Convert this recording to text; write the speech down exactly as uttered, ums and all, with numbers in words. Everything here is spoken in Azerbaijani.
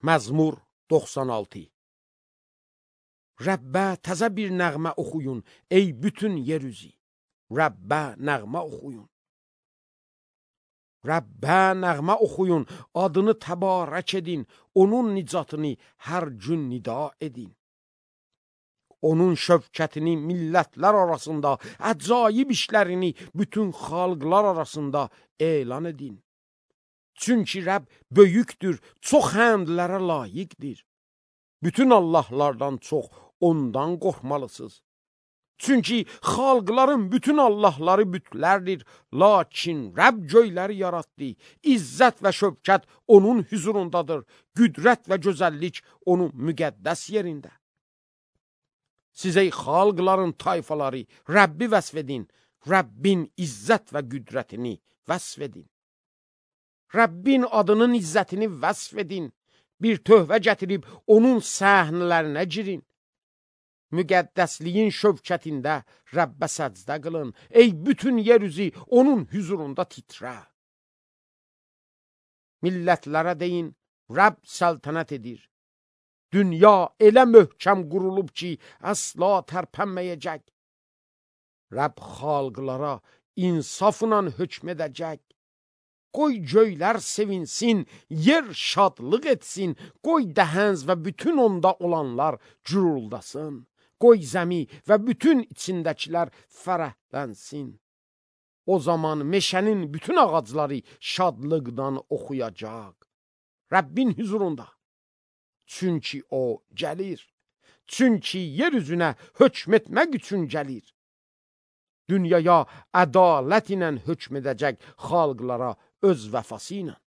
Məzmur doxsan altı. Rəbbə təzə bir nəğmə oxuyun, ey bütün yer üzü. Rəbbə nəğmə oxuyun. Rəbbə nəğmə oxuyun, adını təbarək edin, onun nicatını hər gün nida edin. Onun şövkətini millətlər arasında, əcaib işlərini bütün xalqlar arasında elan edin. Çünki Rəbb böyükdür, çox həmdlərə layiqdir. Bütün Allahlardan çox ondan qorxmalısınız. Çünki xalqların bütün Allahları bütlərdir, lakin Rəbb göyləri yaratdı. İzzət və şövkət onun hüzurundadır, qüdrət və gözəllik onun müqəddəs yerində. Siz ey xalqların tayfaları, Rəbbi vəsf edin, Rəbbin izzət və qüdrətini vəsf edin. Rəbbin adının izzətini vəsf edin, bir tövbə gətirib onun səhnələrinə girin. Müqəddəsliyin şövkətində Rəbbə səcdə qılın, ey bütün yer üzü onun hüzurunda titrə. Millətlərə deyin, Rəbb səltənət edir. Dünya elə möhkəm qurulub ki, əsla tərpənməyəcək. Rəbb xalqlara insafla hökm edəcək. Qoy göylər sevinsin, yer şadlıq etsin, qoy dəhənz və bütün onda olanlar güruldasın. Qoy zəmi və bütün içindəkilər fərəhlənsin. O zaman meşənin bütün ağacları şadlıqdan oxuyacaq. Rəbbin hüzurunda. Çünki o gəlir. Çünki yer üzünə hökm etmək üçün gəlir. Dünyaya ədalət ilə hökm edəcək, xalqlara öz vəfası ilə.